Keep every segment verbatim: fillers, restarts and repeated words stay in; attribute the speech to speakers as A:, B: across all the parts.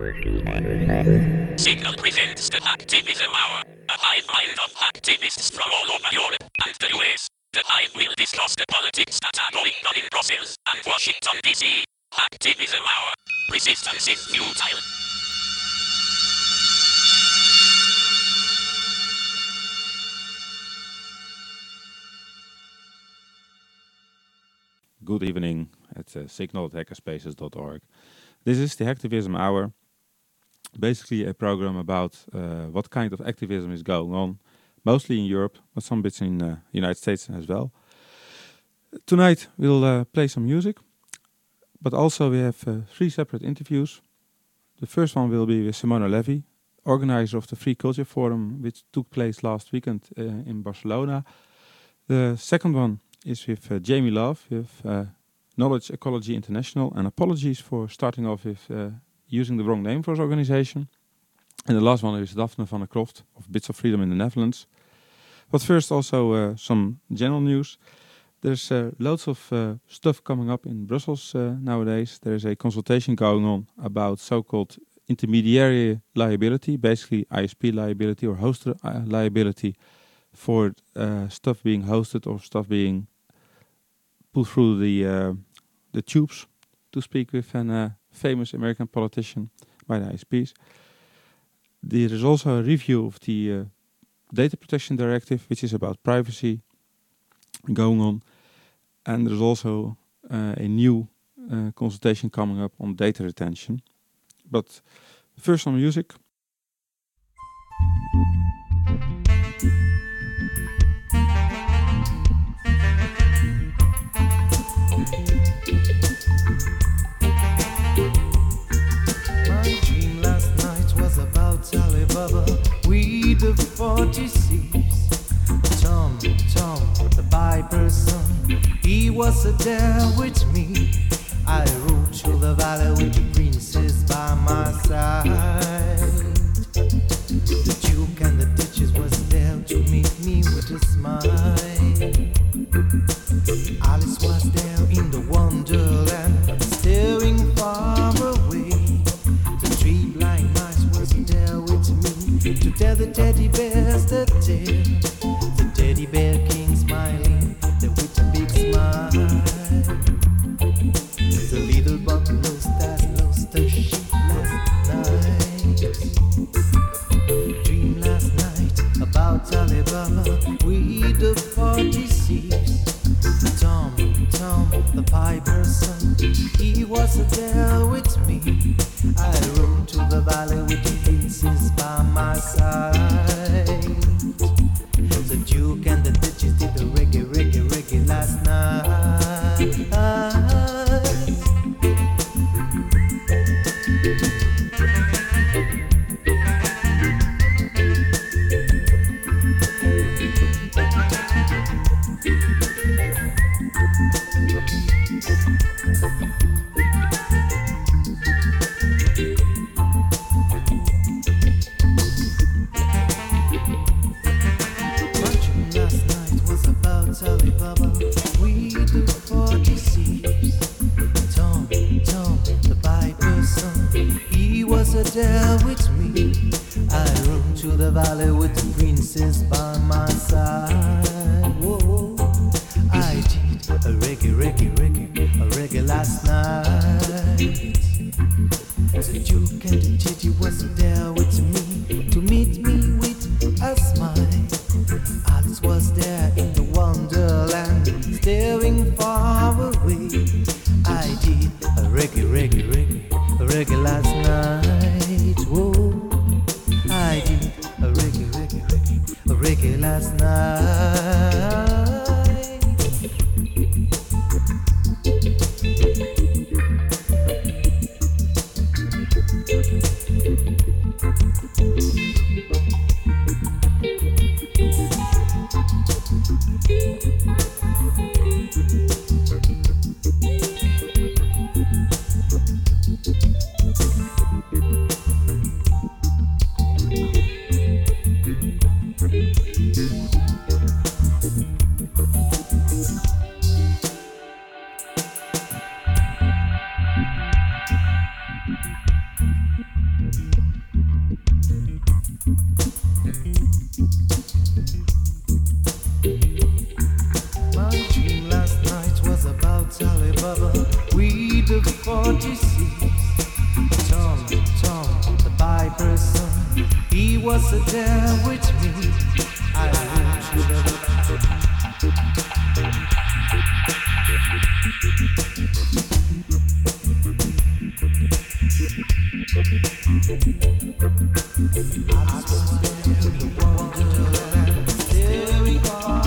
A: Signal presents the Hacktivism Hour, a hive mind of hacktivists from all over Europe and the U S. The hive will discuss the politics that are going on in Brussels and Washington D C. Hacktivism Hour. Resistance is futile.
B: Good evening at uh, signal at hackerspaces dot org. This is the Hacktivism Hour, basically a program about uh, what kind of activism is going on, mostly in Europe, but some bits in the uh, United States as well. Tonight we'll uh, play some music, but also we have uh, three separate interviews. The first one will be with Simona Levy, organizer of the Free Culture Forum, which took place last weekend uh, in Barcelona. The second one is with uh, Jamie Love, with uh, Knowledge Ecology International, and apologies for starting off with uh, using the wrong name for his organization. And the last one is Daphne van der Kroft of Bits of Freedom in the Netherlands. But first also uh, some general news. There's uh, loads of uh, stuff coming up in Brussels uh, nowadays. There is a consultation going on about so-called intermediary liability, basically I S P liability or hoster uh, liability for uh, stuff being hosted or stuff being put through the uh, the tubes, to speak with a uh, famous American politician, by the I S Ps. There is also a review of the uh, Data Protection Directive, which is about privacy, going on. And there's also uh, a new uh, consultation coming up on data retention. But first some music.
C: My dream last night was about Alibaba, we the forty thieves. Tom, Tom, the Piper son, he was there with me. I rode through the valley with the princess by my side. The Duke and the Duchess was there to meet me with a smile. Alice was there in the wonderland, staring far away. The three blind mice was there with me to tell the teddy bears the tale. The teddy bear king smiling, the with a big smile. The little buffaloes that lost the sheep last night. Dream last night about Alibaba, we the forty thieves. Tom, Tom, the Piper son, he was there with me. I rode to the valley with the princess by my side. The Duke and the Duchess did the reggae, reggae, reggae last night. Alibaba, we the forty thieves. Tom, Tom, the Piper son, he was there with me. I rode to the valley with the princess by my side. Whoa, I did a reggae, reggae, reggae, a reggae last night. The Duke and the Titty was there with me to meet me with a smile. Alice was there in the wonderland, staring far away. I did a reggae, reggae, reggae, a reggae last night. Whoa, I did a reggae, reggae, reggae, a reggae last night. Ali Baba, we the forty seas. Tom, Tom, the piper's son, he was there with me. I went to the I spent in the wonderland. Still we go.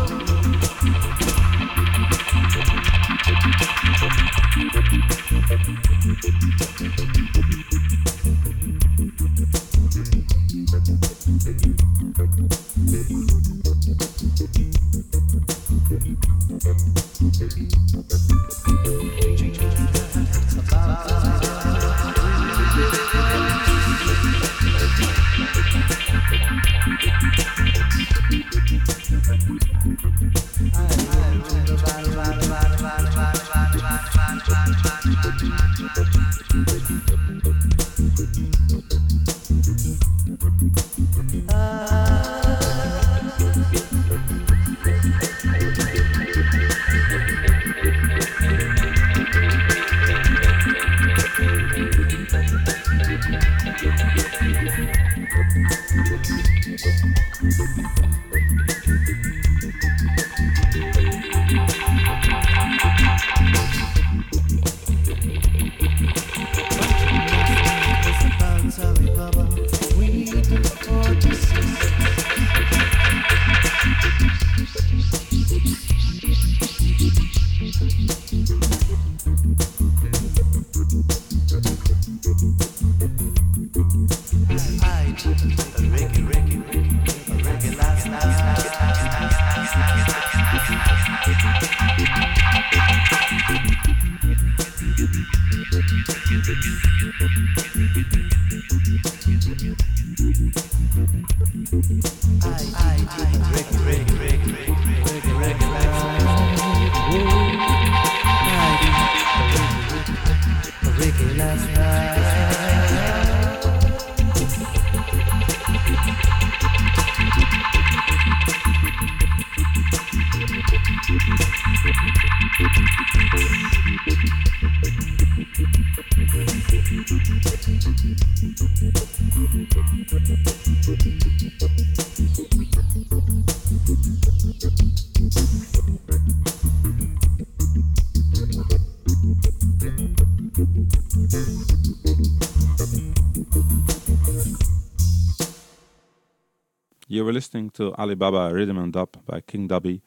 B: You were listening to Ali Baba Rhythm and Dub by King Dubby,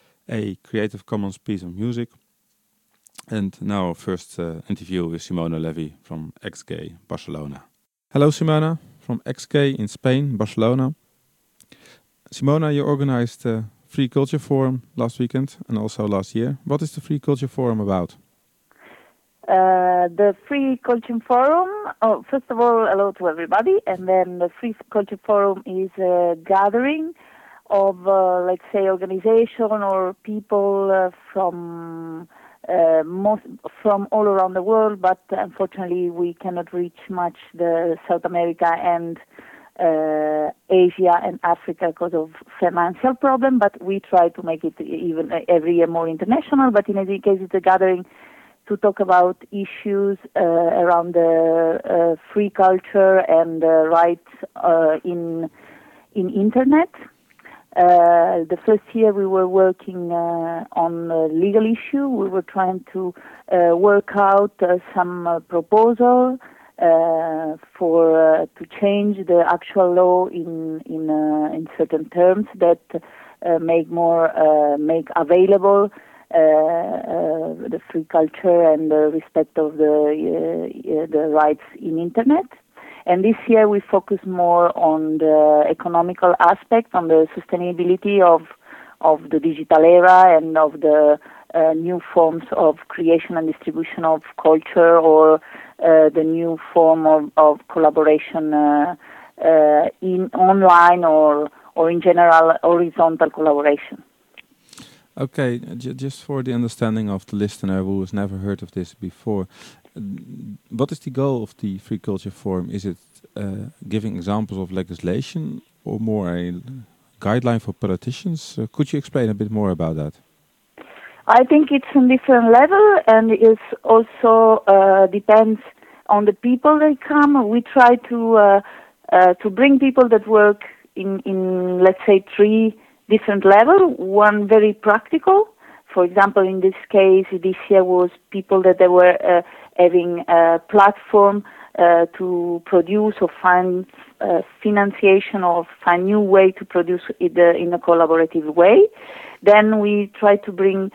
B: a Creative Commons piece of music. And now our first uh, interview with Simona Levy from X G Barcelona. Hello Simona, from X G in Spain, Barcelona. Simona, you organized a Free Culture Forum last weekend and also last year. What is the Free Culture Forum about?
D: Uh, the Free Culture Forum, oh, first of all, hello to everybody, and then the Free Culture Forum is a gathering of, uh, let's say, organization or people uh, from uh, most from all around the world, but unfortunately we cannot reach much the South America and uh, Asia and Africa because of financial problem, but we try to make it even every year more international, but in any case it's a gathering to talk about issues uh, around the uh, free culture and uh, rights uh, in in internet. Uh, the first year we were working uh, on a legal issue. We were trying to uh, work out uh, some uh, proposal uh, for uh, to change the actual law in in uh, in certain terms that uh, make more uh, make available Uh, uh, the free culture and the respect of the uh, the rights in internet. And this year we focus more on the economical aspect, on the sustainability of of the digital era and of the uh, new forms of creation and distribution of culture, or uh, the new form of, of collaboration uh, uh, in online or or in general horizontal collaboration.
B: Okay, j just for the understanding of the listener who has never heard of this before, uh, what is the goal of the Free Culture Forum? Is it uh, giving examples of legislation or more a guideline for politicians? Uh, could you explain a bit more about that?
D: I think it's on different level, and it also uh, depends on the people that come. We try to uh, uh, to bring people that work in, in let's say three different levels. One very practical. For example, in this case, this year was people that they were uh, having a platform uh, to produce or find uh, financiation or find new way to produce it uh, in a collaborative way. Then we try to bring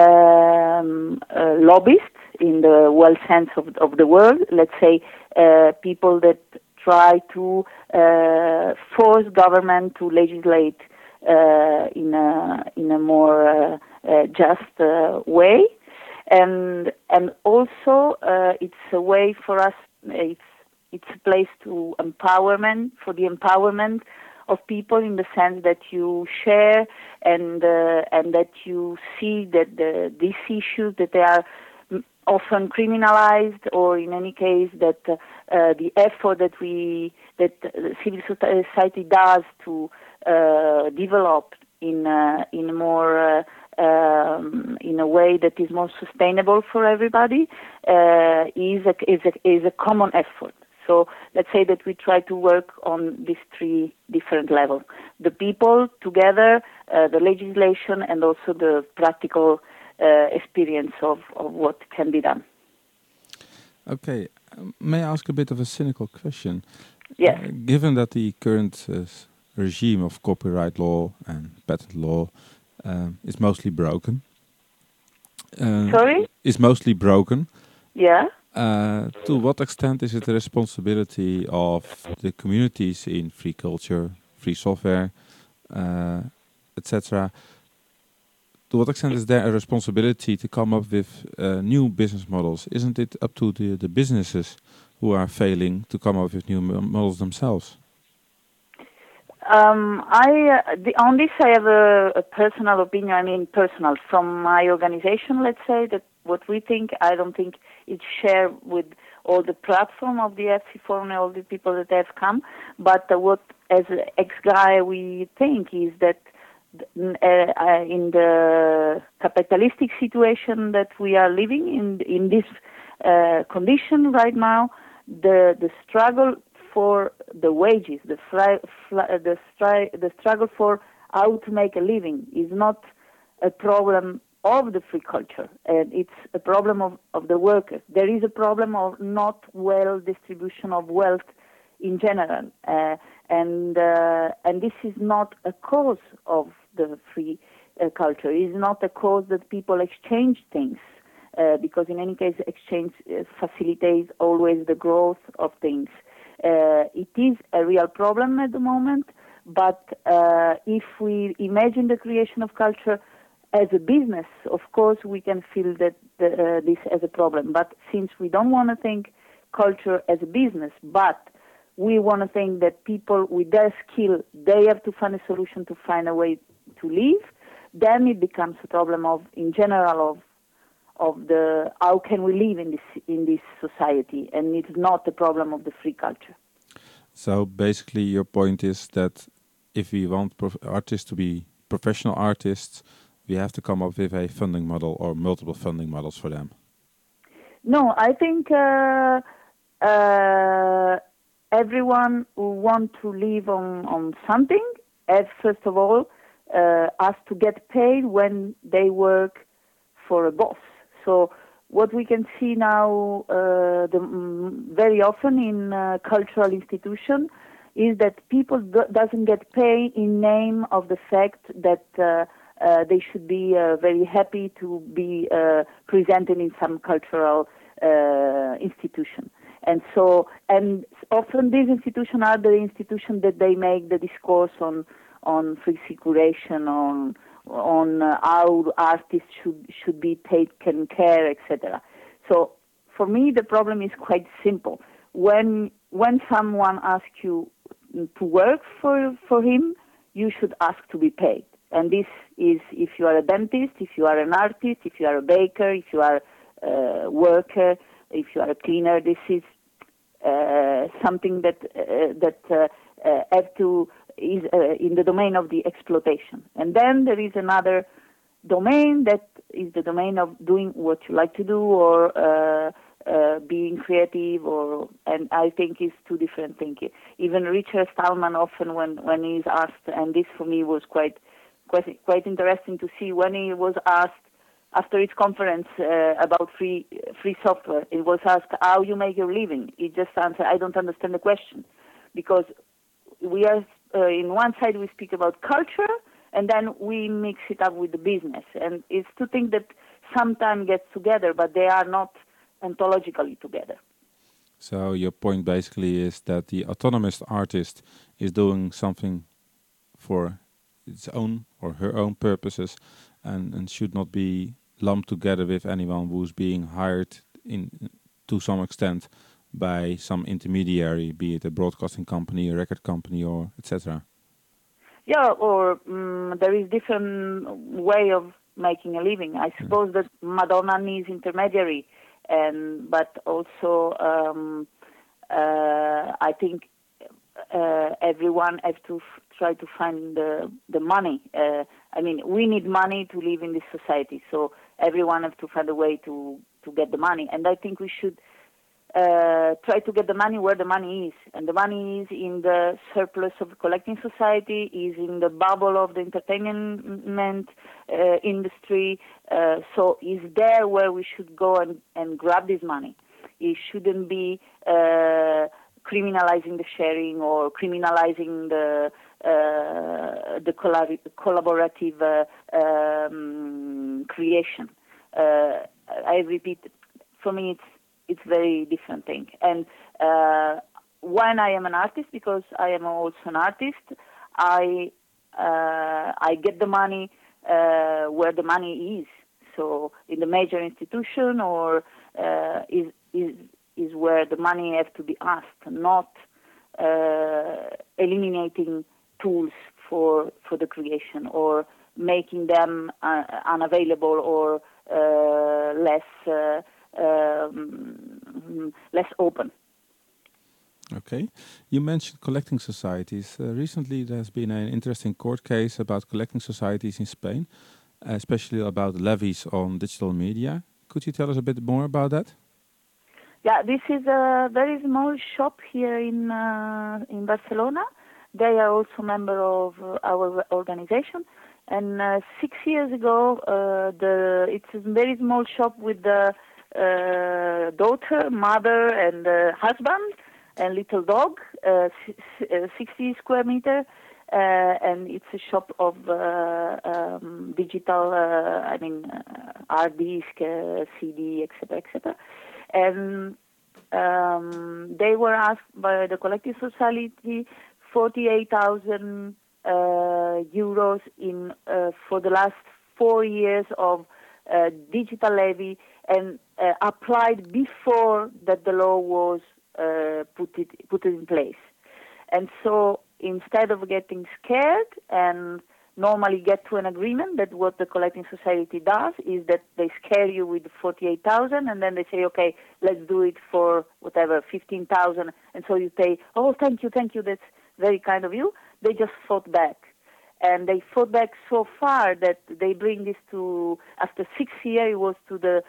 D: um, uh, lobbyists in the well sense of, of the word. Let's say uh, people that try to uh, force government to legislate uh, in a in a more uh, uh, just uh, way, and and also uh, it's a way for us. It's it's a place to empowerment for the empowerment of people in the sense that you share and uh, and that you see that the, these issues that they are often criminalized, or in any case that uh, uh, the effort that we that civil society does to uh, develop in uh, in a more uh, um, in a way that is more sustainable for everybody uh, is a, is a is a common effort. So let's say that we try to work on these three different levels: the people together, uh, the legislation, and also the practical uh, experience of, of what can be done.
B: Okay, um, may I ask a bit of a cynical question?
D: Yes.
B: Uh, given that the current uh, regime of copyright law and patent law um, is mostly broken. Uh,
D: Sorry?
B: Is mostly broken.
D: Yeah.
B: Uh, to what extent is it the responsibility of the communities in free culture, free software, uh, et cetera? To what extent is there a responsibility to come up with uh, new business models? Isn't it up to the, the businesses who are failing to come up with new models themselves?
D: Um, I uh, the, on this I have a, a personal opinion. I mean, personal from my organization. Let's say that what we think, I don't think it's shared with all the platform of the F C Forum and all the people that have come. But uh, what, as ex-guy, we think is that uh, in the capitalistic situation that we are living in, in this uh, condition right now, the the struggle for the wages, the fri- fl- the, stri- the struggle for how to make a living is not a problem of the free culture, and it's a problem of, of the workers. There is a problem of not well distribution of wealth in general, uh, and uh, and this is not a cause of the free uh, culture. It is not a cause that people exchange things, uh, because in any case, exchange uh, facilitates always the growth of things. Uh, it is a real problem at the moment, but uh, if we imagine the creation of culture as a business, of course we can feel that the, uh, this as a problem. But since we don't want to think culture as a business, but we want to think that people with their skill, they have to find a solution to find a way to live, then it becomes a problem of, in general, of of the how can we live in this in this society, and it's not the problem of the free culture.
B: So basically, your point is that if we want prof- artists to be professional artists, we have to come up with a funding model or multiple funding models for them.
D: No, I think uh, uh, everyone who wants to live on, on something has, first of all, uh, has to get paid when they work for a boss. So what we can see now uh, the, um, very often in uh, cultural institutions is that people do- doesn't get paid in name of the fact that uh, uh, they should be uh, very happy to be uh, presented in some cultural uh, institution. And so, and often these institutions are the institutions that they make the discourse on on free circulation, on on uh, how artists should should be taken care, et cetera. So for me, the problem is quite simple. When when someone asks you to work for for him, you should ask to be paid. And this is if you are a dentist, if you are an artist, if you are a baker, if you are a worker, if you are a cleaner. This is uh, something that uh, that uh, uh, have to is uh, in the domain of the exploitation. And then there is another domain that is the domain of doing what you like to do, or uh, uh, being creative, or and I think it's two different things. Even Richard Stallman often, when when he's asked, and this for me was quite quite quite interesting to see when he was asked after his conference uh, about free free software. It was asked how you make your living. He just answered, I don't understand the question, because we are uh, in one side we speak about culture, and then we mix it up with the business. And it's two things that sometimes get together, but they are not ontologically together.
B: So your point basically is that the autonomous artist is doing something for its own or her own purposes, and, and should not be lumped together with anyone who's being hired in to some extent by some intermediary, be it a broadcasting company, a record company, or et cetera.
D: Yeah, or um, there is different way of making a living. I suppose yeah. that Madonna needs intermediary, and but also um, uh, I think uh, everyone has to f- try to find the the money. Uh, I mean, we need money to live in this society, so everyone has to find a way to to get the money. And I think we should uh, try to get the money where the money is, and the money is in the surplus of the collecting society, is in the bubble of the entertainment uh, industry. Uh, so it's there where we should go and, and grab this money. It shouldn't be uh, criminalizing the sharing or criminalizing the uh, the collab- collaborative uh, um, creation. Uh, I repeat, for me, it's it's very different thing. And uh, when I am an artist, because I am also an artist, I uh, I get the money uh, where the money is. So in the major institution, or uh, is is is where the money has to be asked, not uh, eliminating tools for for the creation, or making them uh, unavailable, or uh, less uh, um, less open.
B: Okay. You mentioned collecting societies. Uh, recently there has been an interesting court case about collecting societies in Spain, especially about levies on digital media. Could you tell us a bit more about that?
D: Yeah, this is a very small shop here in uh, in Barcelona. They are also member of our organization. And uh, six years ago, uh, the it's a very small shop with the uh, daughter, mother, and uh, husband, and little dog, uh, sixty square meter. Uh, and it's a shop of uh, um, digital, uh, I mean, uh, hard disk, uh, C D, et cetera, et cetera. And um, they were asked by the Collective Society forty-eight thousand uh, euros in uh, for the last four years of uh, digital levy, and uh, applied before that the law was uh, put it put it in place. And so instead of getting scared and normally get to an agreement, that what the collecting society does is that they scare you with forty-eight thousand, and then they say, okay, let's do it for whatever, fifteen thousand, and so you say, oh, thank you, thank you, that's very kind of you. They just fought back. And they fought back so far that they bring this to, after six years, it was to the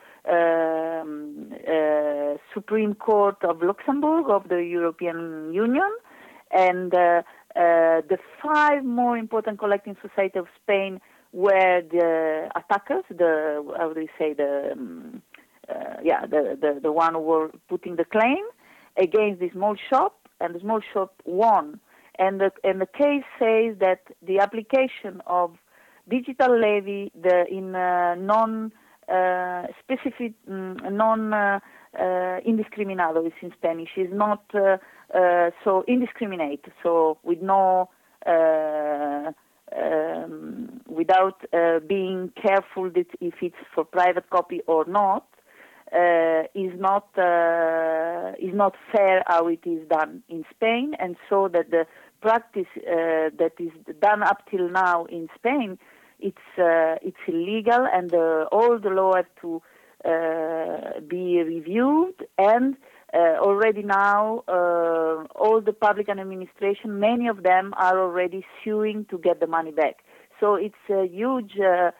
D: um, uh, Supreme Court of Luxembourg, of the European Union. And uh, uh, the five more important collecting societies of Spain were the attackers, the, how do you say, the, um, uh, yeah, the, the, the one who were putting the claim against the small shop, and the small shop won. And the, and the case says that the application of digital levy the, in uh, non uh, specific, um, non uh, uh, indiscriminado, is in Spanish, is not uh, uh, so indiscriminate. So with no, uh, um, without uh, being careful that if it's for private copy or not, uh, is not uh, is not fair how it is done in Spain, and so that the practice uh, that is done up till now in Spain, it's uh, it's illegal, and uh, all the law have to uh, be reviewed. And uh, already now, uh, all the public administration, many of them are already suing to get the money back. So it's a huge uh,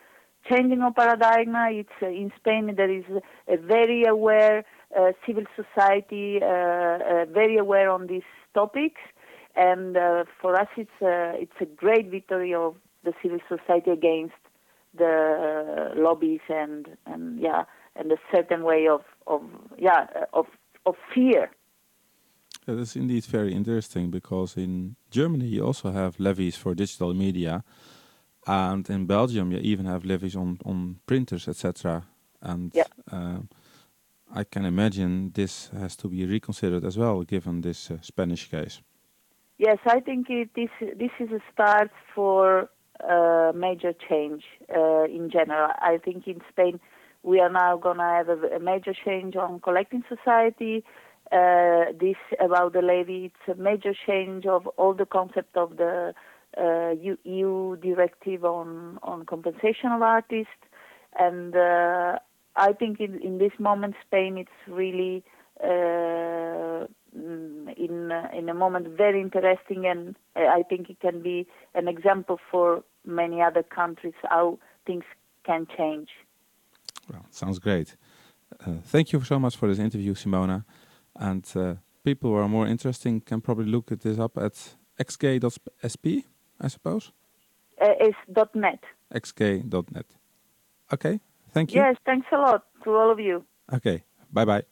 D: changing of paradigm. It's uh, in Spain there is a very aware uh, civil society, uh, uh, very aware on these topics, and uh, for us it's uh, it's a great victory of the civil society against the uh, lobbies and and yeah and a certain way of of yeah of of fear.
B: That is indeed very interesting, because in Germany you also have levies for digital media, and in Belgium you even have levies on, on printers, et cetera. And
D: Yeah.
B: uh, I can imagine this has to be reconsidered as well, given this uh, Spanish case.
D: Yes, I think it, this this is a start for uh, major change uh, in general. I think in Spain we are now going to have a, a major change on collecting society. Uh, this about the levy, it's a major change of all the concept of the uh, E U directive on, on compensation of artists. And uh, I think in, in this moment, Spain, it's really uh, in in a moment very interesting, and I think it can be an example for many other countries how things can change.
B: Well, sounds great. Uh, thank you so much for this interview, Simona. And uh, people who are more interesting can probably look at this up at x k dot s p, I suppose?
D: Uh, it's .net.
B: x k dot net. Okay, thank you.
D: Yes, thanks a lot to all of you.
B: Okay, bye-bye.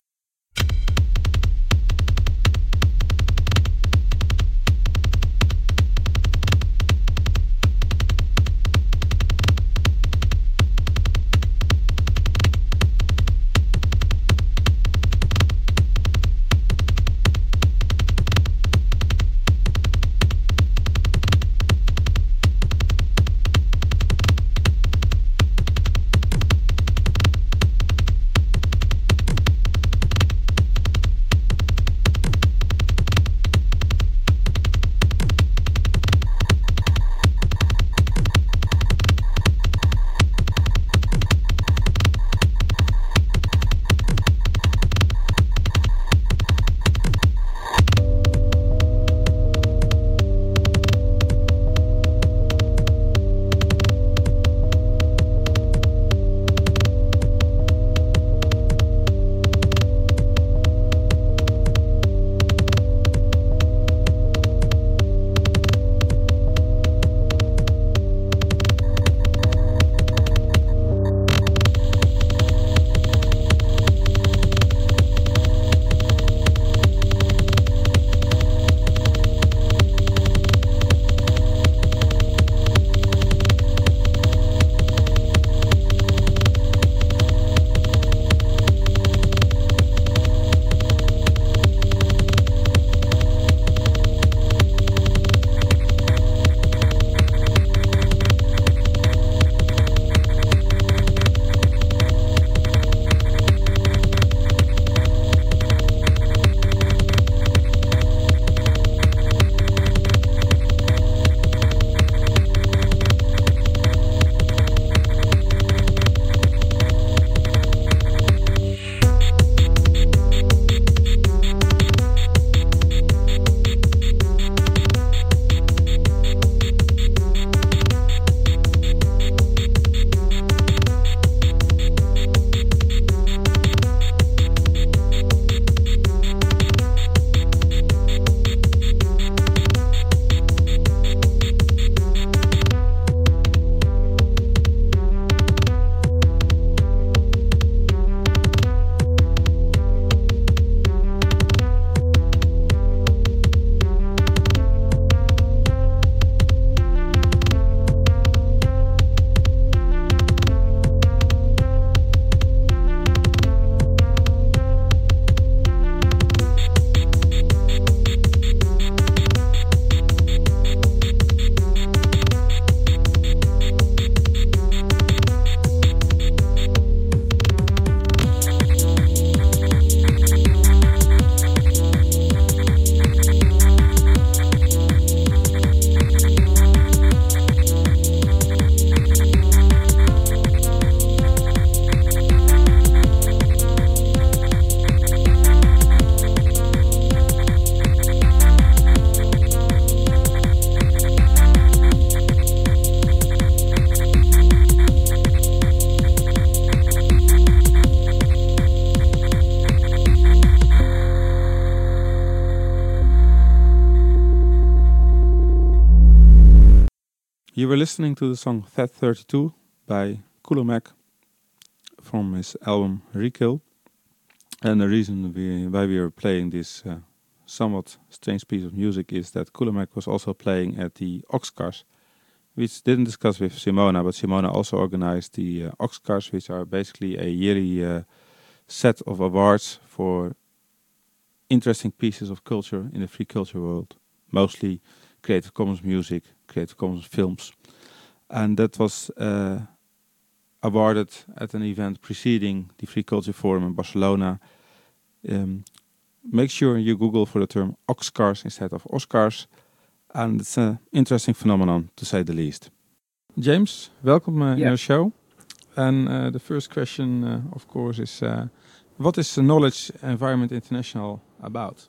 B: You were listening to the song Fat thirty-two by Cooler Mac from his album Rekill. And the reason we, why we are playing this uh, somewhat strange piece of music is that Cooler Mac was also playing at the Oxcars, which didn't discuss with Simona, but Simona also organized the uh, Oxcars, which are basically a yearly uh, set of awards for interesting pieces of culture in the free culture world, mostly Creative Commons music, Creative Commons films. And that was uh, awarded at an event preceding the Free Culture Forum in Barcelona. Um, make sure you Google for the term Oxcars instead of Oscars. And it's an interesting phenomenon, to say the least. James, welcome uh,
E: yeah.
B: in our show. And uh, the first question, uh, of course, is uh, what is the Knowledge Environment International about?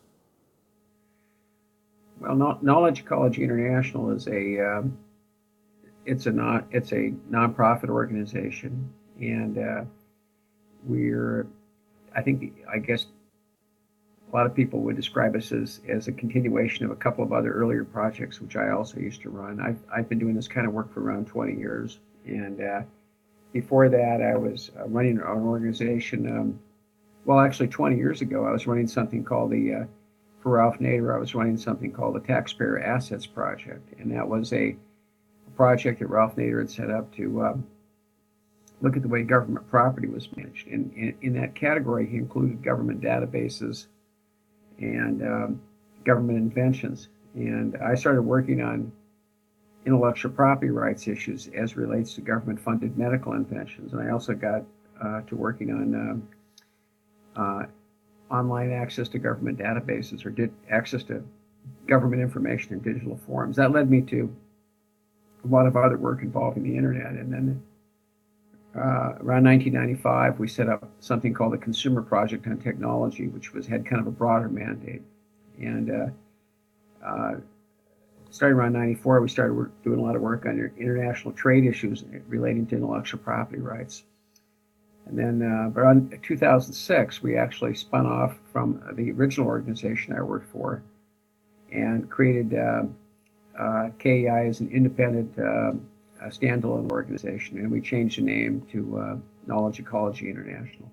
E: Well, no, Knowledge Ecology International is a um, it's a non it's a nonprofit organization, and uh, we're I think I guess a lot of people would describe us as as a continuation of a couple of other earlier projects, which I also used to run. I've I've been doing this kind of work for around twenty years, and uh, before that, I was uh, running an organization. Um, well, actually, twenty years ago, I was running something called the uh, for Ralph Nader, I was running something called the Taxpayer Assets Project, and that was a project that Ralph Nader had set up to um, look at the way government property was managed. And in, in that category, he included government databases and um, government inventions. And I started working on intellectual property rights issues as relates to government-funded medical inventions. And I also got uh, to working on um, uh, online access to government databases, or did access to government information in digital forms. That led me to a lot of other work involving the internet. And then uh, around nineteen ninety-five, we set up something called the Consumer Project on Technology, which was had kind of a broader mandate. And uh, uh, starting around ninety-four, we started work, doing a lot of work on international trade issues relating to intellectual property rights. And then uh, around two thousand six, we actually spun off from the original organization I worked for and created uh, uh, K E I as an independent uh, uh, standalone organization. And we changed the name to uh, Knowledge Ecology International.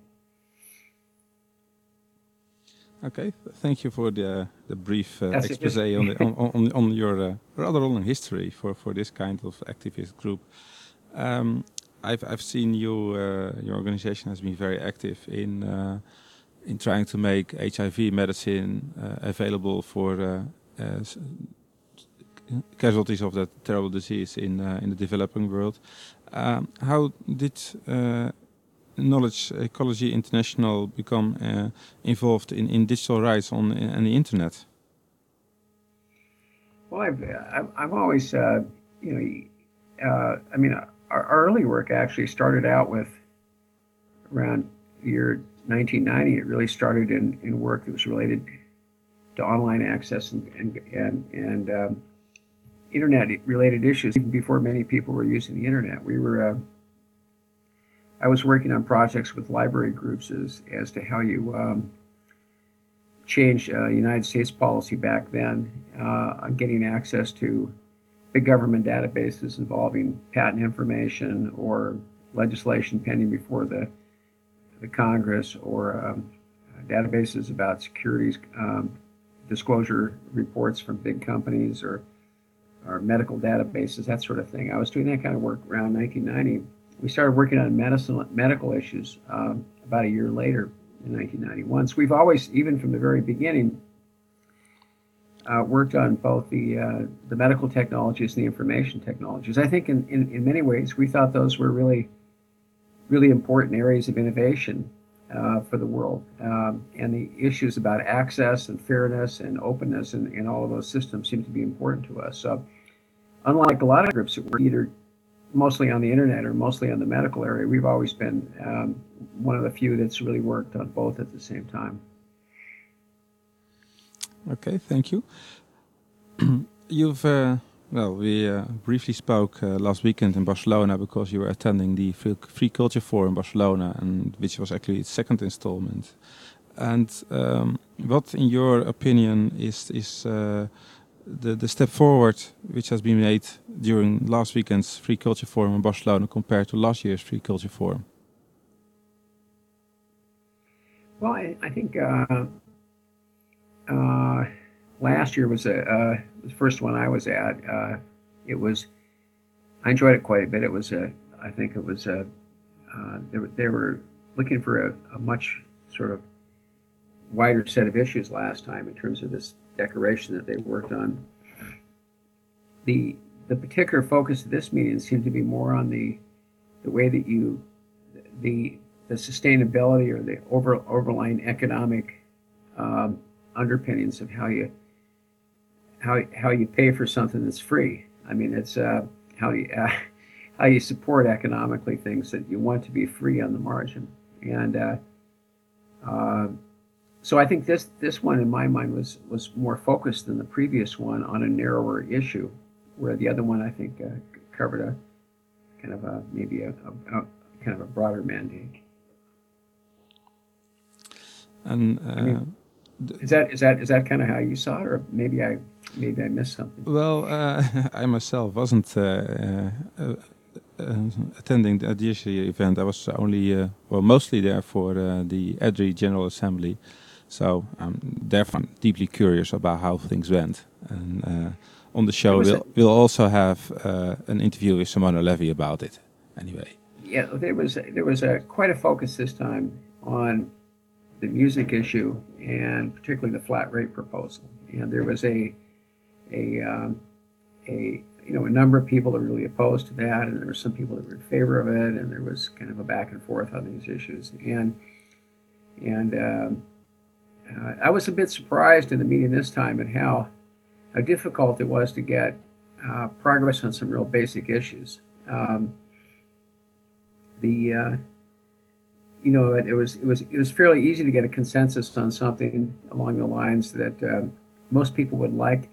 B: Okay, thank you for the the brief uh,
E: That's
B: expose on, the, on, on on your uh, rather long history for, for this kind of activist group. Um, I've I've seen you uh, your organization has been very active in uh, in trying to make H I V medicine uh, available for uh, uh, casualties of that terrible disease in uh, in the developing world. Um, how did uh, Knowledge Ecology International become uh, involved in, in digital rights on, on the internet?
E: Well, I've I've always uh, you know uh, I mean. Our early work actually started out with around the year nineteen ninety. It really started in, in work that was related to online access and and and, and um, internet-related issues. Even before many people were using the internet, we were. Uh, I was working on projects with library groups as as to how you um, change uh, United States policy back then uh, on getting access to big government databases involving patent information or legislation pending before the the Congress, or um, databases about securities um, disclosure reports from big companies, or or medical databases, that sort of thing. I was doing that kind of work around nineteen ninety. We started working on medicine medical issues um, about a year later in nineteen ninety-one. So we've always, even from the very beginning, Uh, worked on both the uh, the medical technologies and the information technologies. I think in, in, in many ways we thought those were really really important areas of innovation uh, for the world. Um, and the issues about access and fairness and openness and, and all of those systems seem to be important to us. So unlike a lot of groups that were either mostly on the internet or mostly on the medical area, we've always been um, one of the few that's really worked on both at the same time.
B: Okay, thank you. You've, uh, well, we uh, briefly spoke uh, last weekend in Barcelona because you were attending the Free, Free Culture Forum in Barcelona, and which was actually its second installment. And um, what, in your opinion, is is uh, the, the step forward which has been made during last weekend's Free Culture Forum in Barcelona compared to last year's Free Culture Forum?
E: Well, I, I think uh, uh, last year was a, uh, the first one I was at. Uh, it was, I enjoyed it quite a bit. It was a, I think it was a, uh, they, were, they were looking for a, a much sort of wider set of issues last time in terms of this declaration that they worked on. The the particular focus of this meeting seemed to be more on the the way that you the the sustainability or the over overlying economic um, underpinnings of how you how how you pay for something that's free. I mean, it's uh, how you uh, how you support economically things that you want to be free on the margin. And uh, uh, so I think this this one in my mind was was more focused than the previous one on a narrower issue, where the other one I think uh, covered a kind of a maybe a, a, a kind of a broader mandate.
B: And uh,
E: I mean, is that is that is that kind of how you saw it, or maybe I maybe I missed something?
B: Well, uh, I myself wasn't uh, uh, uh, attending the this year event. I was only uh, well mostly there for uh, the E D R I General Assembly, so I'm therefore deeply curious about how things went. And uh, on the show, we'll, we'll also have uh, an interview with Simona Levy about it. Anyway,
E: yeah, there was there was a quite a focus this time on the music issue, and particularly the flat rate proposal. And there was a a um, a you know a number of people that were really opposed to that, and there were some people that were in favor of it, and there was kind of a back and forth on these issues. And and um, uh, I was a bit surprised in the meeting this time at how how difficult it was to get uh, progress on some real basic issues. Um, the uh, You know, it, it was it was it was fairly easy to get a consensus on something along the lines that uh, most people would like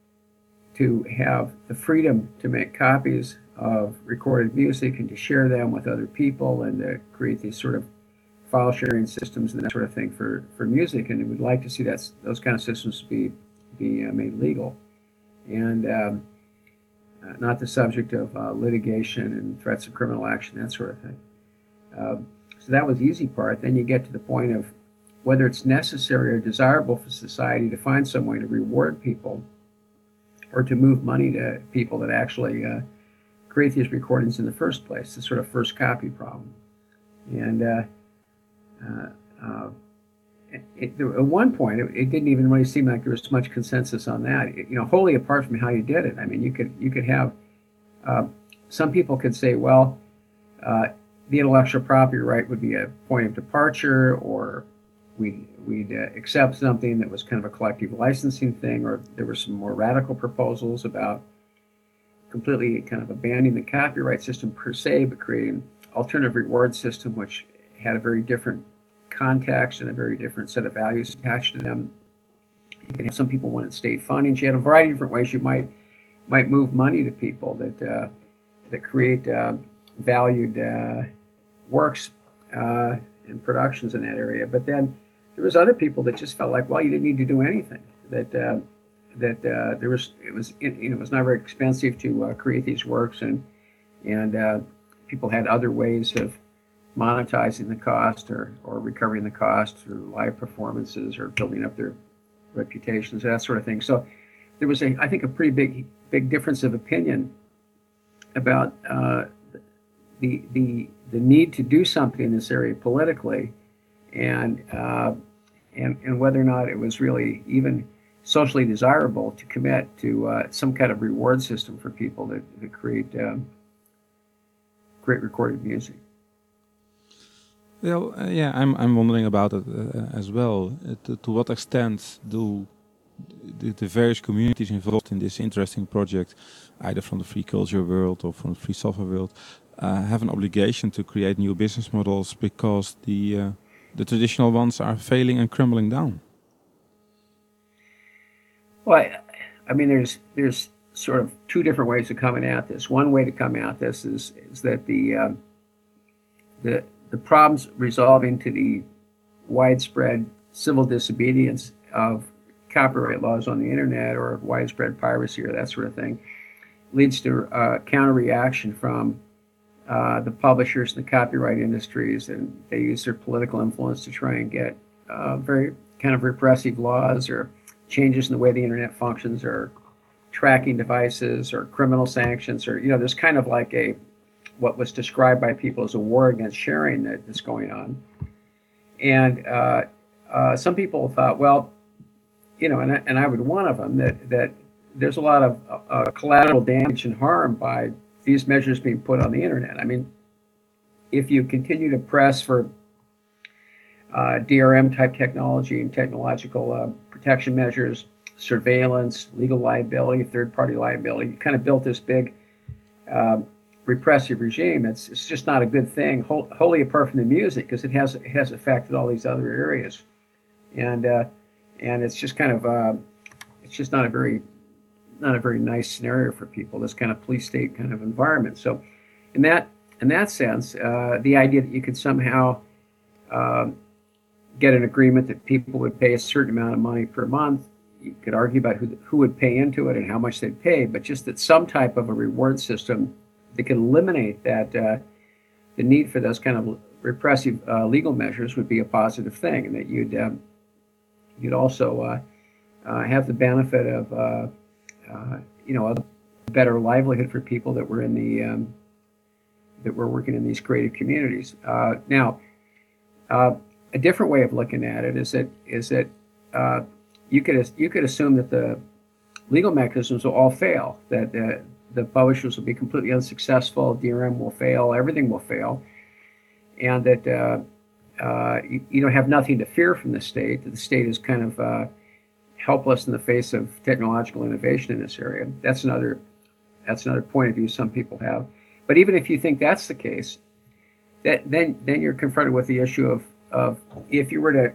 E: to have the freedom to make copies of recorded music and to share them with other people and to create these sort of file sharing systems and that sort of thing for, for music. And we'd like to see that those kind of systems be be uh, made legal and um, uh, not the subject of uh, litigation and threats of criminal action, that sort of thing. Uh, So that was the easy part. Then you get to the point of whether it's necessary or desirable for society to find some way to reward people or to move money to people that actually uh, create these recordings in the first place, the sort of first copy problem. And uh, uh, uh, it, it, at one point, it, it didn't even really seem like there was much consensus on that. It, you know, wholly apart from how you did it. I mean, you could you could have uh, some people could say, well, uh, the intellectual property right would be a point of departure, or we'd, we'd uh, accept something that was kind of a collective licensing thing, or there were some more radical proposals about completely kind of abandoning the copyright system per se, but creating an alternative reward system which had a very different context and a very different set of values attached to them. You can have some people wanted state funding. You had a variety of different ways you might might move money to people that uh, that create uh, valued uh, works uh, and productions in that area. But then there was other people that just felt like, well, you didn't need to do anything. That uh, that uh, there was it was it, you know, it was not very expensive to uh, create these works, and and uh, people had other ways of monetizing the cost or or recovering the cost through live performances or building up their reputations, that sort of thing. So there was a I think a pretty big big difference of opinion about uh, the the the need to do something in this area politically, and uh, and and whether or not it was really even socially desirable to commit to uh, some kind of reward system for people that, that create um, great recorded music.
B: Well, uh, yeah, I'm I'm wondering about it uh, as well. Uh, to, to what extent do the, the various communities involved in this interesting project, either from the free culture world or from the free software world, uh, have an obligation to create new business models because the uh, the traditional ones are failing and crumbling down?
E: Well, I, I mean, there's there's sort of two different ways of coming at this. One way to come at this is is that the um, the the problems resolving to the widespread civil disobedience of copyright laws on the internet or widespread piracy or that sort of thing, leads to uh, counter reaction from uh, the publishers and the copyright industries, and they use their political influence to try and get uh, very kind of repressive laws or changes in the way the internet functions, or tracking devices, or criminal sanctions, or, you know, there's kind of like a, what was described by people as a war against sharing that is going on. And uh, uh, some people thought, well, you know, and I, and I would one of them, that, that there's a lot of uh, collateral damage and harm by these measures being put on the internet. I mean, if you continue to press for uh, D R M type technology and technological uh, protection measures, surveillance, legal liability, third-party liability, you kind of built this big uh, repressive regime. It's it's just not a good thing, whole, wholly apart from the music, because it has it has affected all these other areas, and uh, and it's just kind of uh, it's just not a very not a very nice scenario for people. This kind of police state kind of environment. So, in that in that sense, uh, the idea that you could somehow uh, get an agreement that people would pay a certain amount of money per month. You could argue about who who would pay into it and how much they'd pay, but just that some type of a reward system that could eliminate that uh, the need for those kind of repressive uh, legal measures would be a positive thing, and that you'd um, you'd also uh, uh, have the benefit of uh, uh, you know, a better livelihood for people that were in the um, that were working in these creative communities. Uh, now, uh, a different way of looking at it is that is that uh, you could you could assume that the legal mechanisms will all fail, that uh, the publishers will be completely unsuccessful, D R M will fail, everything will fail, and that uh, uh, you, you don't have nothing to fear from the state, that the state is kind of uh, helpless in the face of technological innovation in this area. That's another that's another point of view some people have. But even if you think that's the case, that then then you're confronted with the issue of of if you were to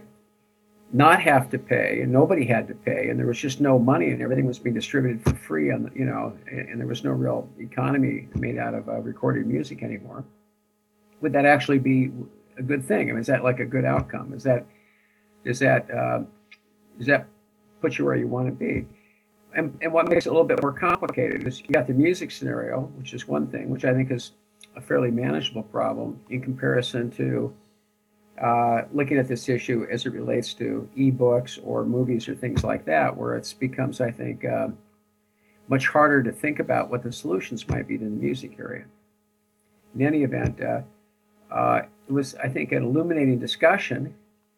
E: not have to pay, and nobody had to pay, and there was just no money, and everything was being distributed for free, on the, you know, and, and there was no real economy made out of uh, recorded music anymore, would that actually be a good thing? I mean, is that like a good outcome? Is that is that uh, does that put you where you want to be? And and what makes it a little bit more complicated is you got the music scenario, which is one thing, which I think is a fairly manageable problem in comparison to Uh, looking at this issue as it relates to ebooks or movies or things like that, where it becomes, I think, uh, much harder to think about what the solutions might be than the music area. In any event, uh, uh, it was, I think, an illuminating discussion.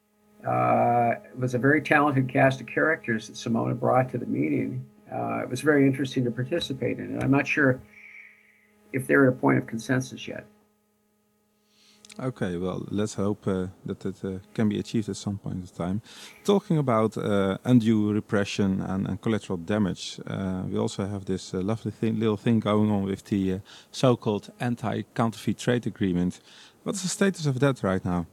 E: Uh, it was a very talented cast of characters that Simona brought to the meeting. Uh, it was very interesting to participate in it. I'm not sure if they're at a point of consensus yet.
B: Okay, well, let's hope uh, that it uh, can be achieved at some point of time. Talking about uh, undue repression and, and collateral damage, uh, we also have this uh, lovely thing, little thing going on with the uh, so-called anti-counterfeit trade agreement. What's the status of that right now?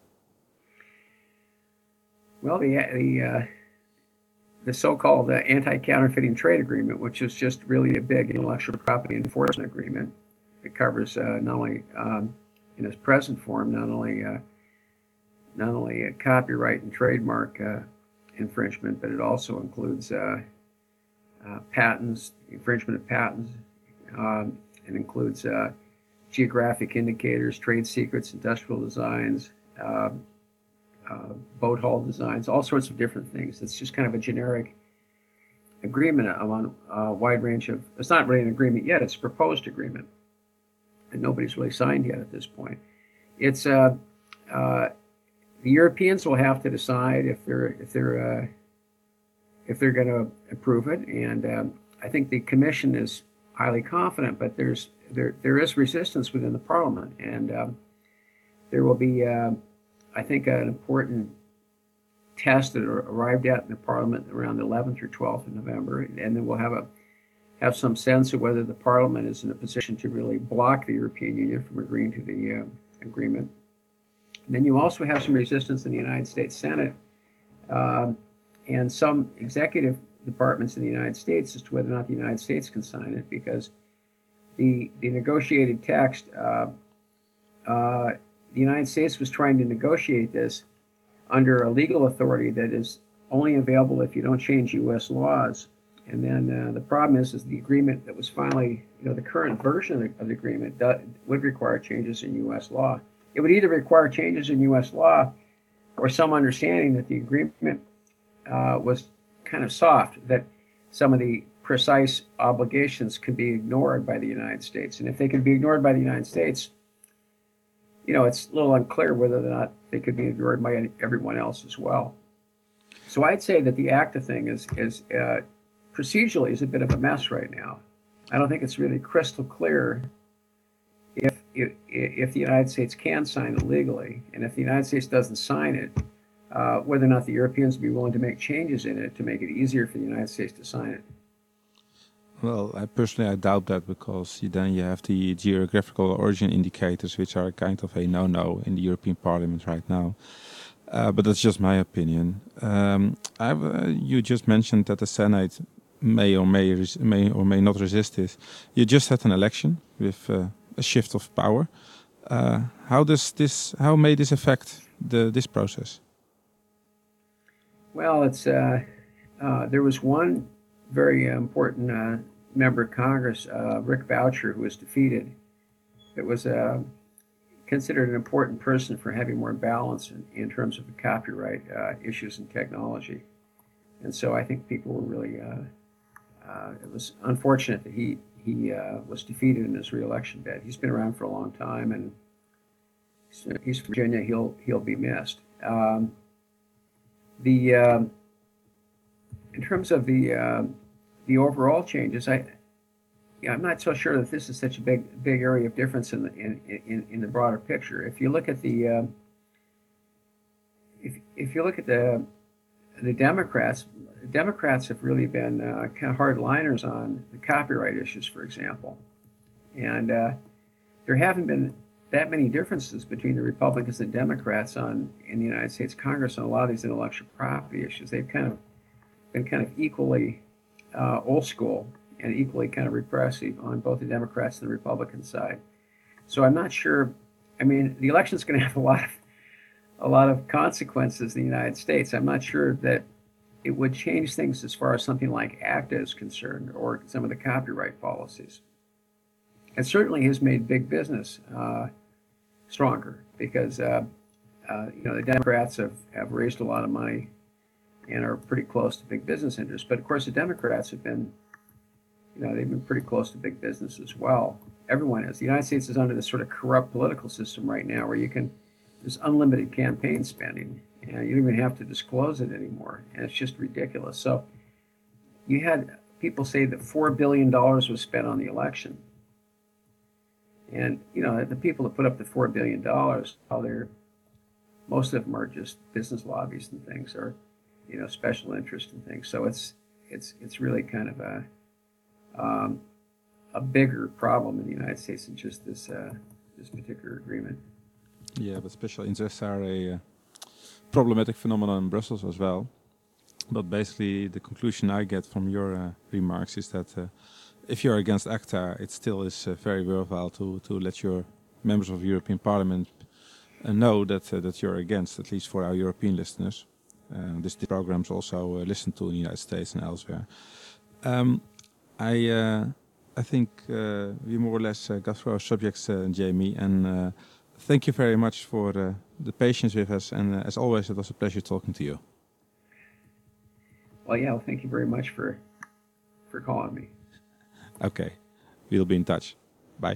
E: Well, the the uh, the so-called uh, anti-counterfeiting trade agreement, which is just really a big intellectual property enforcement agreement, it covers uh, not only um, in its present form, not only uh, not only a copyright and trademark uh, infringement, but it also includes uh, uh, patents, infringement of patents. Um, it includes uh, geographic indicators, trade secrets, industrial designs, uh, uh, boat hull designs, all sorts of different things. It's just kind of a generic agreement among a wide range of. It's not really an agreement yet; it's a proposed agreement that nobody's really signed yet at this point. It's uh, uh, the Europeans will have to decide if they're if they're uh, if they're going to approve it, and um, I think the Commission is highly confident, but there's there there is resistance within the Parliament, and um, there will be uh, I think an important test that are arrived at in the Parliament around the eleventh or twelfth of November, and then we'll have a have some sense of whether the Parliament is in a position to really block the European Union from agreeing to the uh, agreement. And then you also have some resistance in the United States Senate um, and some executive departments in the United States as to whether or not the United States can sign it, because the the negotiated text, uh, uh, the United States was trying to negotiate this under a legal authority that is only available if you don't change U S laws. And then uh, the problem is, is the agreement that was finally, you know, the current version of the, of the agreement do, would require changes in U S law. It would either require changes in U S law or some understanding that the agreement uh, was kind of soft, that some of the precise obligations can be ignored by the United States. And if they can be ignored by the United States, you know, it's a little unclear whether or not they could be ignored by any, everyone else as well. So I'd say that the ACTA thing is, is uh, procedurally is a bit of a mess right now. I don't think it's really crystal clear if, if, if the United States can sign it legally, and if the United States doesn't sign it, uh, whether or not the Europeans would be willing to make changes in it to make it easier for the United States to sign it.
B: Well, I personally I doubt that, because you, then you have the geographical origin indicators, which are kind of a no-no in the European Parliament right now. Uh, but that's just my opinion. Um, I've, uh, you just mentioned that the Senate may or may res- may or may not resist this. You just had an election with uh, a shift of power. Uh, how does this? How may this affect the this process?
E: Well, it's uh, uh, there was one very important uh, member of Congress, uh, Rick Boucher, who was defeated. It was uh, considered an important person for having more balance in, in terms of the copyright uh, issues and technology. And so I think people were really, uh, uh, it was unfortunate that he, he uh, was defeated in his reelection bid. He's been around for a long time, and he's from Virginia. He'll, he'll be missed. Um, the, uh, in terms of the, uh, the overall changes, I, yeah, I'm not so sure that this is such a big big area of difference in the in, in, in the broader picture. If you look at the uh, if if you look at the the Democrats, Democrats have really been uh, kind of hardliners on the copyright issues, for example, and uh, there haven't been that many differences between the Republicans and Democrats on in the United States Congress on a lot of these intellectual property issues. They've kind of been kind of equally uh, old school and equally kind of repressive on both the Democrats and the Republican side. So I'm not sure. I mean, the election is going to have a lot of a lot of consequences in the United States. I'm not sure that it would change things as far as something like ACTA is concerned, or some of the copyright policies. It certainly has made big business uh, stronger, because uh, uh, you know, the Democrats have, have raised a lot of money and are pretty close to big business interests. But of course, the Democrats have been You know, they've been pretty close to big business as well. Everyone is. The United States is under this sort of corrupt political system right now, where you can, there's unlimited campaign spending, and you don't even have to disclose it anymore, and it's just ridiculous. So you had people say that four billion dollars was spent on the election. And, you know, the people that put up the four billion dollars, how they're, most of them are just business lobbies and things, or, you know, special interest and things. So it's, it's, it's really kind of a, Um, a bigger problem in the United States than just this uh, this particular agreement.
B: Yeah, but special interests are a uh, problematic phenomenon in Brussels as well. But basically, the conclusion I get from your uh, remarks is that uh, if you're against ACTA, it still is uh, very worthwhile to, to let your members of the European Parliament uh, know that uh, that you're against, at least for our European listeners. Uh, this program is also uh, listened to in the United States and elsewhere. Um, I uh, I think uh, we more or less uh, got through our subjects, uh, Jamie, and uh, thank you very much for uh, the patience with us. And uh, as always, it was a pleasure talking to you.
E: Well, yeah, well, thank you very much for for calling me.
B: Okay, we'll be in touch. Bye.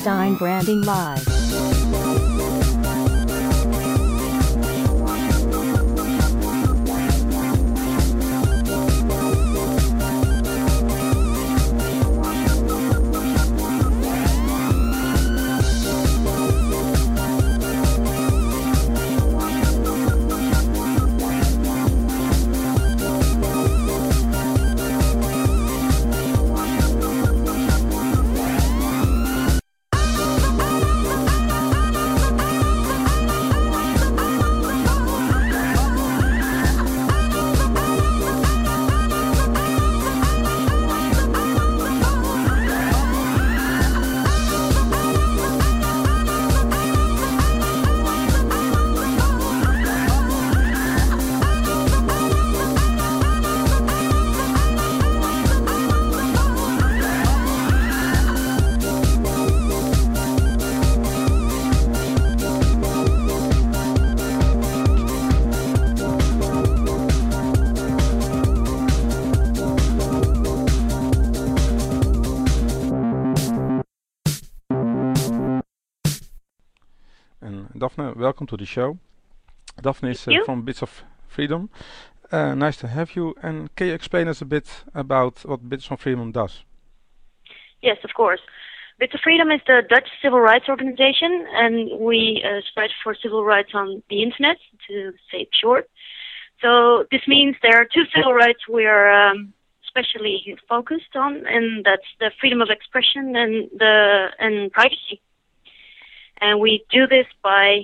F: Stein Branding Live.
B: Daphne, welcome to the show. Daphne is uh, from Bits of Freedom. Uh, nice to have you. And can you explain us a bit about what Bits of Freedom does?
G: Yes, of course. Bits of Freedom is the Dutch civil rights organization, and we uh, spread for civil rights on the internet, to say it short. So this means there are two civil rights we are um, especially focused on, and that's the freedom of expression and the and privacy. And we do this by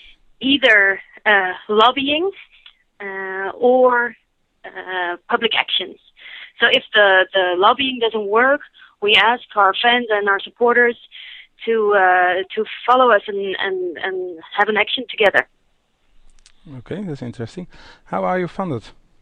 G: either uh, lobbying uh, or uh, public actions. So if the, the lobbying doesn't work, we ask our fans and our supporters to uh, to follow us and, and, and have an action together.
B: Okay, that's interesting. How are you funded?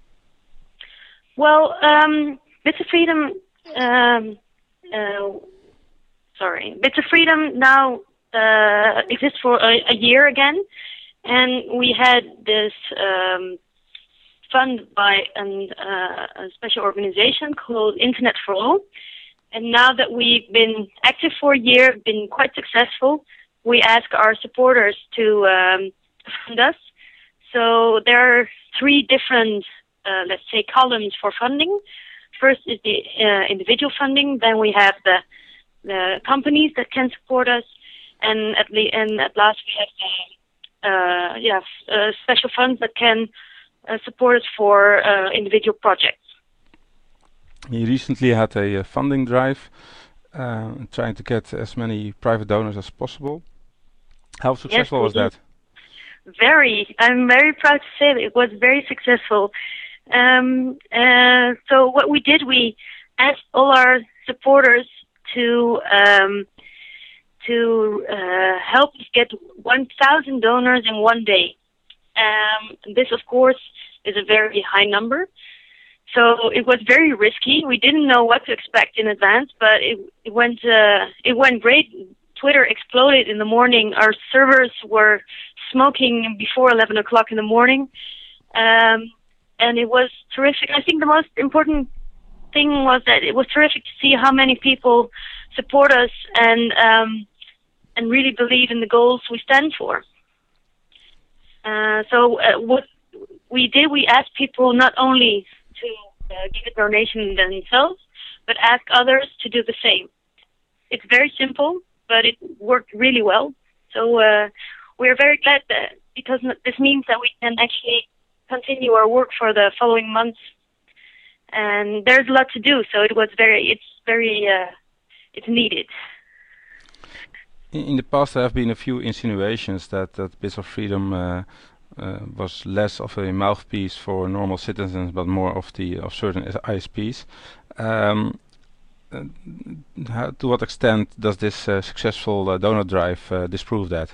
G: Well, um, Bits of Freedom, um, uh, sorry, Bits of Freedom now Uh, exists for a, a year again, and we had this um, fund by an, uh, a special organization called Internet for All. And now that we've been active for a year, been quite successful, we ask our supporters to um, fund us. So there are three different, uh, let's say, columns for funding. First is the uh, individual funding, then we have the, the companies that can support us, and at the and at last we have the uh, yeah uh, special funds that can uh, support us for uh, individual projects.
B: You recently had a uh, funding drive, uh, trying to get as many private donors as possible. How successful
G: yes,
B: was that?
G: Very. I'm very proud to say that it was very successful. Um, uh, so what we did, we asked all our supporters to um, to uh, help us get one thousand donors in one day. Um, this, of course, is a very high number. So it was very risky. We didn't know what to expect in advance, but it, it went uh, it went great. Twitter exploded in the morning. Our servers were smoking before eleven o'clock in the morning. Um, and it was terrific. I think the most important thing was that it was terrific to see how many people support us and um, and really believe in the goals we stand for. Uh, so uh, what we did, we asked people not only to uh, give a donation themselves, but ask others to do the same. It's very simple, but it worked really well. So uh, we're very glad that, because this means that we can actually continue our work for the following months. And there's a lot to do, so it was very, it's very, uh, it's needed.
B: In the past, there have been a few insinuations that, that Bits of Freedom uh, uh, was less of a mouthpiece for normal citizens, but more of the of certain I S Ps. Um, uh, how, to what extent does this uh, successful uh, donor drive uh, disprove that?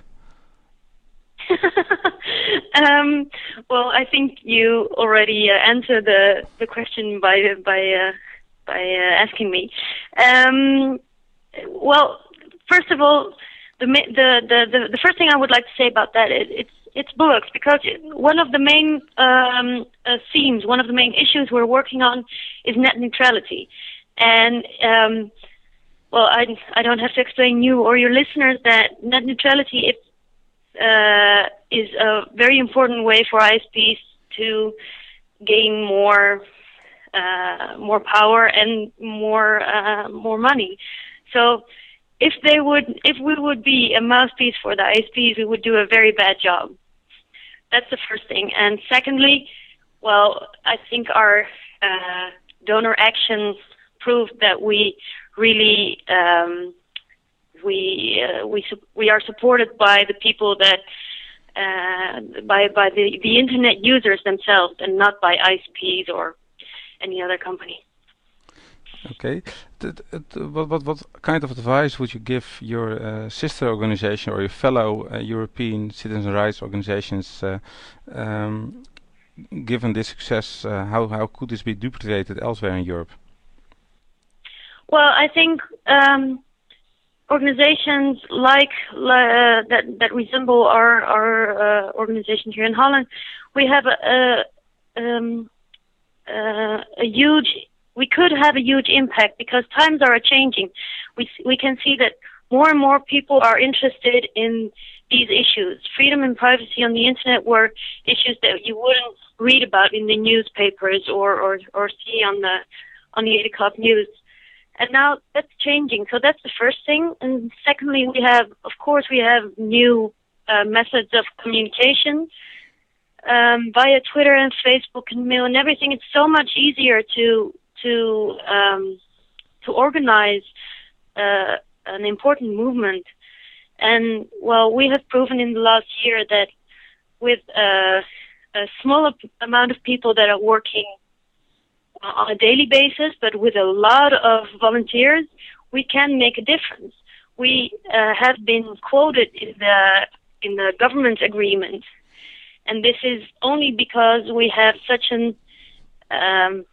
G: um, well, I think you already uh, answered the the question by by uh, by uh, asking me. Um, well, first of all, the, the the the first thing I would like to say about that is it's it's bullocks, because one of the main um, uh, themes, one of the main issues we're working on is net neutrality, and um, well, I, I don't have to explain you or your listeners that net neutrality if, uh, is a very important way for I S Ps to gain more uh, more power and more uh, more money. So if they would, if we would be a mouthpiece for the I S Ps, we would do a very bad job. That's the first thing. And secondly, well, I think our uh, donor actions prove that we really um, we uh, we we are supported by the people that uh, by by the the internet users themselves, and not by I S Ps or any other company.
B: Okay. Th- th- what, what, what kind of advice would you give your uh, sister organization or your fellow uh, European citizen rights organizations, uh, um, given this success? Uh, how, how could this be duplicated elsewhere in Europe?
G: Well, I think um, organizations like uh, that that resemble our our uh, organization here in Holland, we have a a, um, uh, a huge. We could have a huge impact because times are changing. We we can see that more and more people are interested in these issues. Freedom and privacy on the internet were issues that you wouldn't read about in the newspapers or or, or see on the on the eight o'clock news. And now that's changing. So that's the first thing. And secondly, we have, of course, we have new uh, methods of communication um, via Twitter and Facebook and mail and everything. It's so much easier to to um, to organize uh, an important movement. And well, we have proven in the last year that with uh, a small amount of people that are working on a daily basis, but with a lot of volunteers, we can make a difference. We uh, have been quoted in the in the government agreement, and this is only because we have such an um,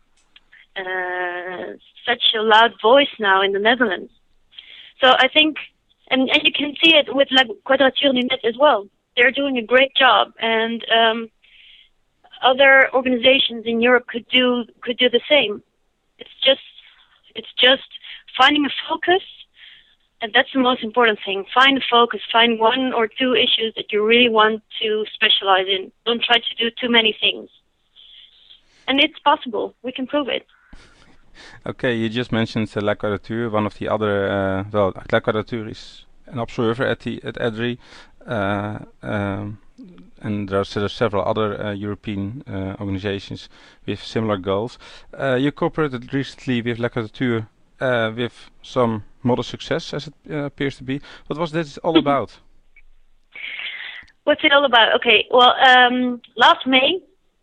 G: uh, such a loud voice now in the Netherlands. So I think, and, and you can see it with La Quadrature du Net as well. They're doing a great job, and um, other organizations in Europe could do could do the same. It's just it's just finding a focus, and that's the most important thing. Find a focus. Find one or two issues that you really want to specialize in. Don't try to do too many things. And it's possible. We can prove it.
B: Okay, you just mentioned uh, La Quadrature, one of the other. Uh, well, La Quadrature is an observer at the at E D R I. Uh, um, and there are, there are several other uh, European uh, organizations with similar goals. Uh, you cooperated recently with La Quadrature uh, with some modest success, as it uh, appears to be. What was this all about?
G: What's it all about? Okay, well, um, last May,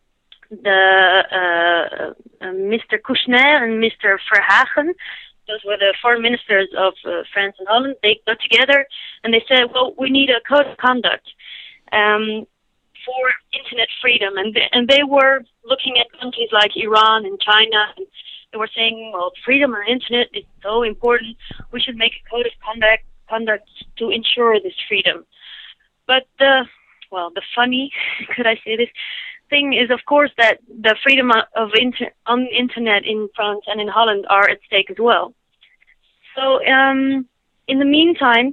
G: the uh, uh, Mister Kouchner and Mister Verhagen, those were the foreign ministers of uh, France and Holland, they got together and they said, well, we need a code of conduct um, for internet freedom. And they, and they were looking at countries like Iran and China, and they were saying, well, freedom on the internet is so important, we should make a code of conduct, conduct to ensure this freedom. But the, well, the funny, could I say this, thing is, of course, that the freedom of inter- on the internet in France and in Holland are at stake as well. So, um, in the meantime,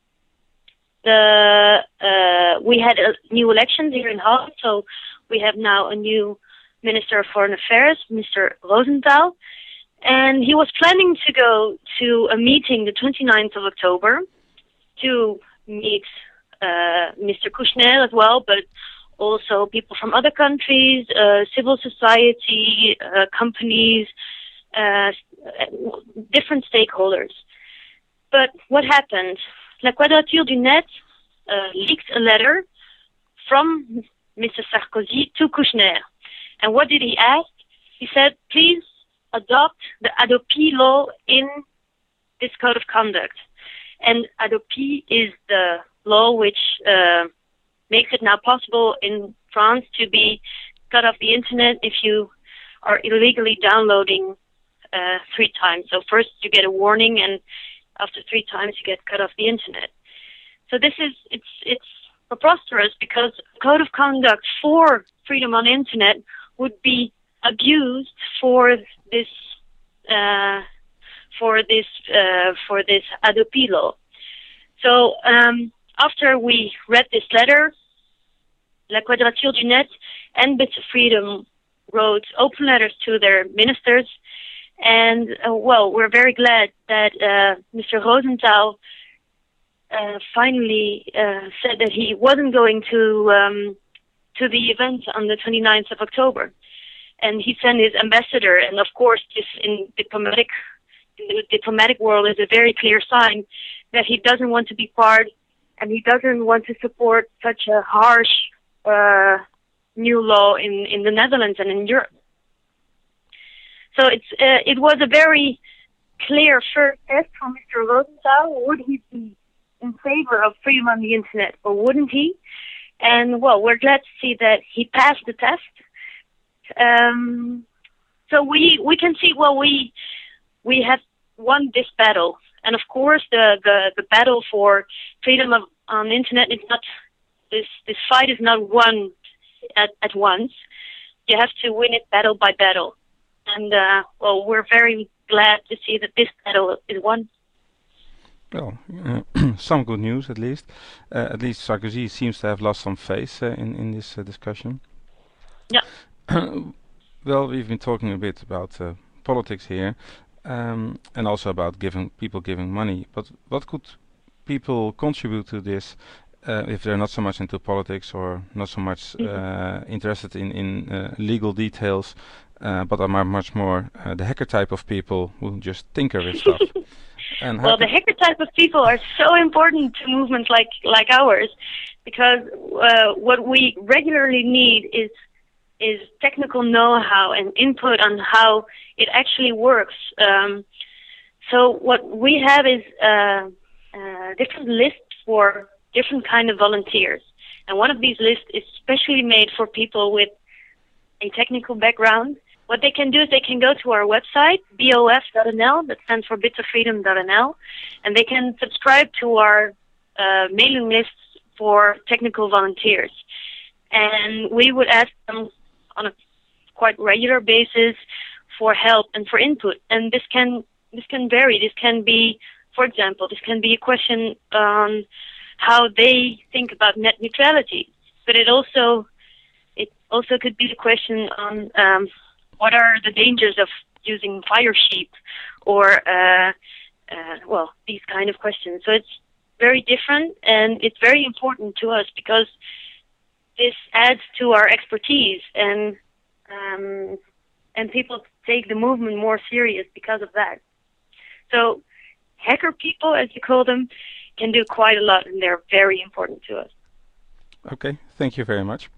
G: the uh, we had a new elections here in Holland, so we have now a new Minister of Foreign Affairs, Mister Rosenthal, and he was planning to go to a meeting the twenty-ninth of October to meet uh, Mister Kouchner as well, but also people from other countries, uh, civil society, uh, companies, uh, different stakeholders. But what happened? La Quadrature du Net uh, leaked a letter from Mister Sarkozy to Kouchner. And what did he ask? He said, please adopt the Hadopi law in this code of conduct. And Hadopi is the law which uh, makes it now possible in France to be cut off the internet if you are illegally downloading uh, three times. So first you get a warning, and after three times you get cut off the internet. So this is, it's it's preposterous, because code of conduct for freedom on the internet would be abused for this uh, for this uh, for this Hadopi law. So um, after we read this letter, La Quadrature du Net and Bits of Freedom wrote open letters to their ministers, and uh, well, we're very glad that uh, Mister Rosenthal uh, finally uh, said that he wasn't going to um, to the event on the twenty-ninth of October, and he sent his ambassador. And of course, this in diplomatic in the diplomatic world is a very clear sign that he doesn't want to be part, and he doesn't want to support such a harsh uh, new law in, in the Netherlands and in Europe. So it's uh, it was a very clear first test for Mister Rosenthal. Would he be in favor of freedom on the internet, or wouldn't he? And well, we're glad to see that he passed the test. Um, so we we can see well we we have won this battle, and of course the the, the battle for freedom of on the internet is not this this fight is not won at at once. You have to win it battle by battle, and uh, well, we're very glad to see that this battle is won.
B: Well, uh, some good news at least. Uh, at least Sarkozy seems to have lost some face uh, in in this uh, discussion.
G: Yeah.
B: Well, we've been talking a bit about uh, politics here, um, and also about giving people giving money. But what could people contribute to this uh, if they're not so much into politics or not so much uh, interested in in uh, legal details, uh, but are much more uh, the hacker type of people who just tinker with stuff? And
G: well, the hacker type of people are so important to movements like like ours, because uh, what we regularly need is is technical know-how and input on how it actually works. Um, so what we have is uh, uh, different lists for different kind of volunteers, and one of these lists is specially made for people with a technical background. What they can do is they can go to our website, B O F dot N L, that stands for bits of freedom dot N L, and they can subscribe to our uh, mailing lists for technical volunteers. And we would ask them on a quite regular basis for help and for input. And this can this can vary. This can be, for example, this can be a question on how they think about net neutrality, but it also it also could be the question on um, what are the dangers of using Firesheep, or uh, uh, well, these kind of questions. So it's very different, and it's very important to us because this adds to our expertise, and um, and people take the movement more serious because of that. So hacker people, as you call them, can do quite a lot, and they're very important to us.
B: Okay, thank you very much.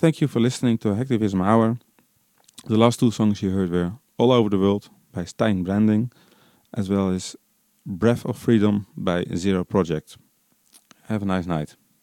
B: thank you for listening to Hacktivism Hour. The last two songs you heard were All Over the World by Stijn Branding, as well as Breath of Freedom by Zero Project. Have a nice night.